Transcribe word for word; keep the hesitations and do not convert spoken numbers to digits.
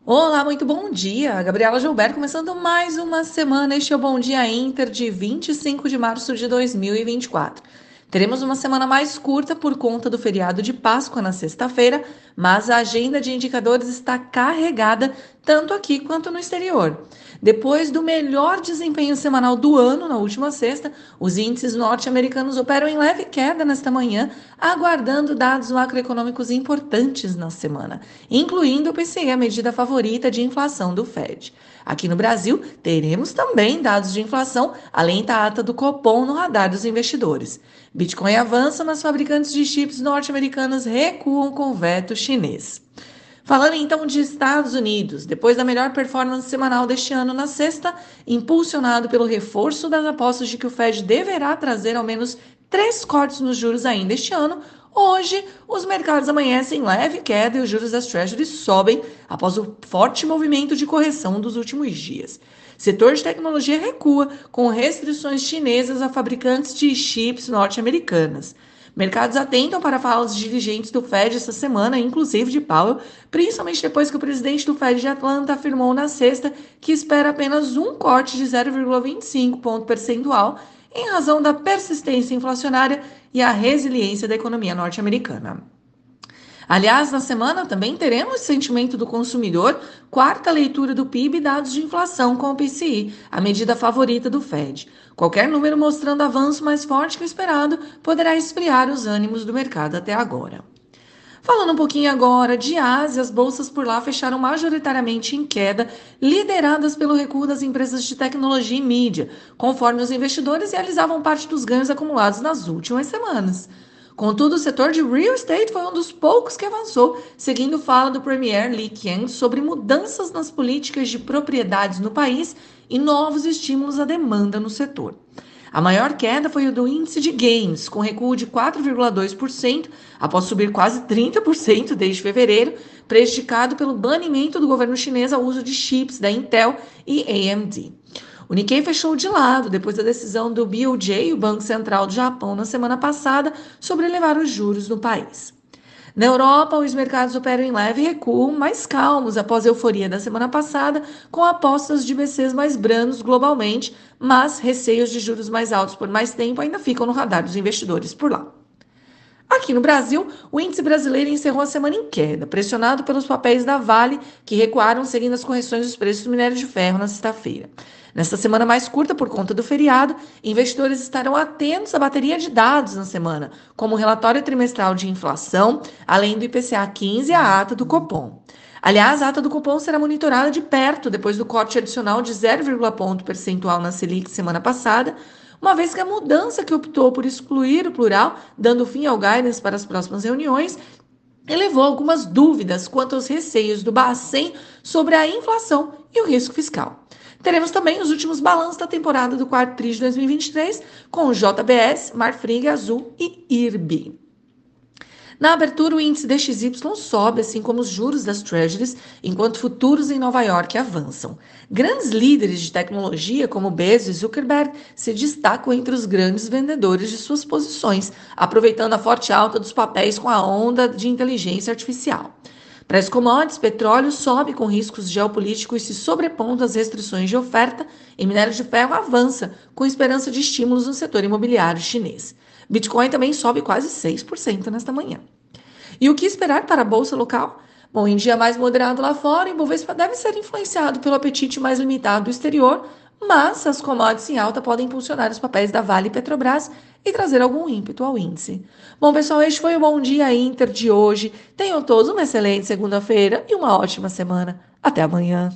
Olá, muito bom dia. Gabriela Gilberto começando mais uma semana. Este é o Bom Dia Inter de vinte e cinco de março de dois mil e vinte e quatro. Teremos uma semana mais curta por conta do feriado de Páscoa na sexta-feira, mas a agenda de indicadores está carregada tanto aqui quanto no exterior. Depois do melhor desempenho semanal do ano na última sexta, os índices norte-americanos operam em leve queda nesta manhã, aguardando dados macroeconômicos importantes na semana, incluindo o P C I, a medida favorita de inflação do Fed. Aqui no Brasil, teremos também dados de inflação, além da ata do Copom no radar dos investidores. Bitcoin avança, mas fabricantes de chips norte-americanos recuam com o veto chinês. Falando então de Estados Unidos, depois da melhor performance semanal deste ano na sexta, impulsionado pelo reforço das apostas de que o Fed deverá trazer ao menos três cortes nos juros ainda este ano, hoje os mercados amanhecem em leve queda e os juros das Treasuries sobem após o forte movimento de correção dos últimos dias. Setor de tecnologia recua, com restrições chinesas a fabricantes de chips norte-americanas. Mercados atentam para falas de dirigentes do Fed essa semana, inclusive de Powell, principalmente depois que o presidente do Fed de Atlanta afirmou na sexta que espera apenas um corte de zero vírgula vinte e cinco ponto percentual em razão da persistência inflacionária e a resiliência da economia norte-americana. Aliás, na semana também teremos sentimento do consumidor, quarta leitura do P I B e dados de inflação com o P C I, a medida favorita do Fed. Qualquer número mostrando avanço mais forte que o esperado poderá esfriar os ânimos do mercado até agora. Falando um pouquinho agora de Ásia, as bolsas por lá fecharam majoritariamente em queda, lideradas pelo recuo das empresas de tecnologia e mídia, conforme os investidores realizavam parte dos ganhos acumulados nas últimas semanas. Contudo, o setor de real estate foi um dos poucos que avançou, seguindo fala do Premier Li Qiang sobre mudanças nas políticas de propriedades no país e novos estímulos à demanda no setor. A maior queda foi o do índice de games, com recuo de quatro vírgula dois por cento, após subir quase trinta por cento desde fevereiro, prejudicado pelo banimento do governo chinês ao uso de chips da Intel e A M D. O Nikkei fechou de lado depois da decisão do B O J, o Banco Central do Japão, na semana passada, sobre elevar os juros no país. Na Europa, os mercados operam em leve recuo, mais calmos após a euforia da semana passada, com apostas de B Cs mais brandos globalmente, mas receios de juros mais altos por mais tempo ainda ficam no radar dos investidores por lá. Aqui no Brasil, o índice brasileiro encerrou a semana em queda, pressionado pelos papéis da Vale, que recuaram seguindo as correções dos preços do minério de ferro na sexta-feira. Nesta semana mais curta, por conta do feriado, investidores estarão atentos à bateria de dados na semana, como o relatório trimestral de inflação, além do I P C A quinze e a ata do Copom. Aliás, a ata do Copom será monitorada de perto depois do corte adicional de zero vírgula um ponto percentual na Selic semana passada, uma vez que a mudança que optou por excluir o plural, dando fim ao guidance para as próximas reuniões, elevou algumas dúvidas quanto aos receios do Bacen sobre a inflação e o risco fiscal. Teremos também os últimos balanços da temporada do quarto tri de dois mil e vinte e três, com o J B S, Marfrig, Azul e I R B. Na abertura, o índice D X Y sobe, assim como os juros das Treasuries, enquanto futuros em Nova York avançam. Grandes líderes de tecnologia, como Bezos e Zuckerberg, se destacam entre os grandes vendedores de suas posições, aproveitando a forte alta dos papéis com a onda de inteligência artificial. Para as commodities, petróleo sobe com riscos geopolíticos se sobrepondo às restrições de oferta e minério de ferro avança, com esperança de estímulos no setor imobiliário chinês. Bitcoin também sobe quase seis por cento nesta manhã. E o que esperar para a bolsa local? Bom, em dia mais moderado lá fora, o Ibovespa deve ser influenciado pelo apetite mais limitado do exterior, mas as commodities em alta podem impulsionar os papéis da Vale e Petrobras e trazer algum ímpeto ao índice. Bom, pessoal, este foi o Bom Dia Inter de hoje. Tenham todos uma excelente segunda-feira e uma ótima semana. Até amanhã.